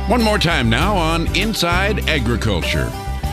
One more time now on Inside Agriculture.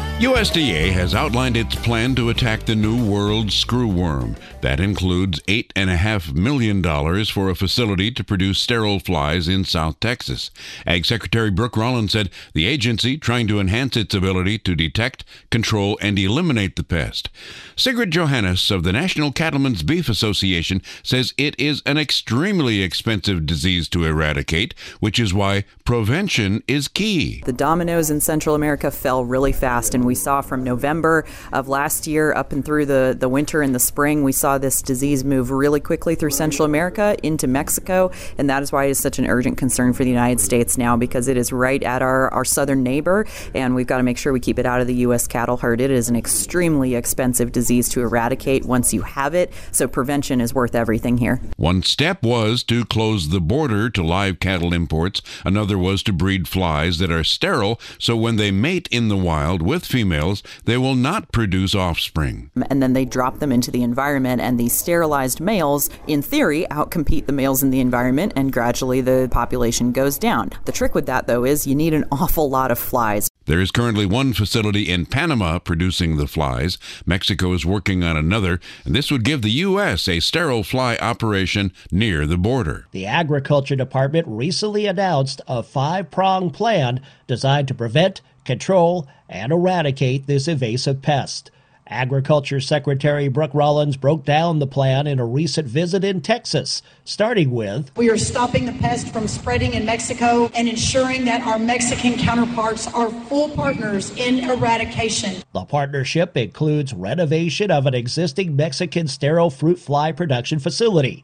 USDA has outlined its plan to attack the New World screwworm. That includes $8.5 million for a facility to produce sterile flies in South Texas. Ag Secretary Brooke Rollins said the agency trying to enhance its ability to detect, control, and eliminate the pest. Sigrid Johannes of the National Cattlemen's Beef Association says it is an extremely expensive disease to eradicate, which is why prevention is key. The dominoes in Central America fell really fast, and we saw from November of last year up and through the winter and the spring, we saw this disease move really quickly through Central America into Mexico, and that is why it is such an urgent concern for the United States now, because it is right at our southern neighbor, and we've got to make sure we keep it out of the U.S. cattle herd. It is an extremely expensive disease to eradicate once you have it, so prevention is worth everything here. One step was to close the border to live cattle imports. Another was to breed flies that are sterile, so when they mate in the wild with females, they will not produce offspring. And then they drop them into the environment, and these sterilized males, in theory, outcompete the males in the environment, and gradually the population goes down. The trick with that, though, is you need an awful lot of flies. There is currently one facility in Panama producing the flies. Mexico is working on another, and this would give the U.S. a sterile fly operation near the border. The Agriculture Department recently announced a 5-pronged plan designed to prevent, control, and eradicate this invasive pest. Agriculture Secretary Brooke Rollins broke down the plan in a recent visit in Texas, starting with, we are stopping the pest from spreading in Mexico and ensuring that our Mexican counterparts are full partners in eradication. The partnership includes renovation of an existing Mexican sterile fruit fly production facility,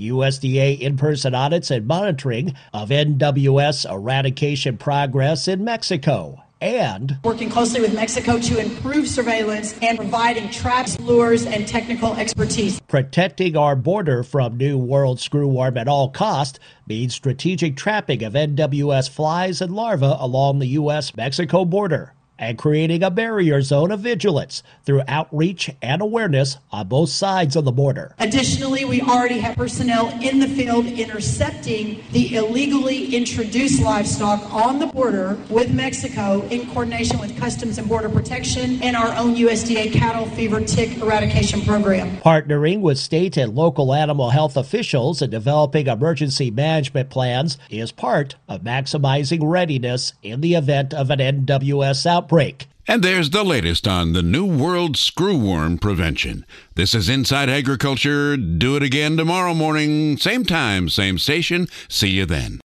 USDA in-person audits and monitoring of NWS eradication progress in Mexico, and working closely with Mexico to improve surveillance and providing traps, lures, and technical expertise. Protecting our border from New World screwworm at all costs means strategic trapping of NWS flies and larvae along the U.S.-Mexico border, and creating a barrier zone of vigilance through outreach and awareness on both sides of the border. Additionally, we already have personnel in the field intercepting the illegally introduced livestock on the border with Mexico in coordination with Customs and Border Protection and our own USDA cattle fever tick eradication program. Partnering with state and local animal health officials and developing emergency management plans is part of maximizing readiness in the event of an NWS outbreak. And there's the latest on the New World screwworm prevention. This is Inside Agriculture. Do it again tomorrow morning, same time, same station. See you then.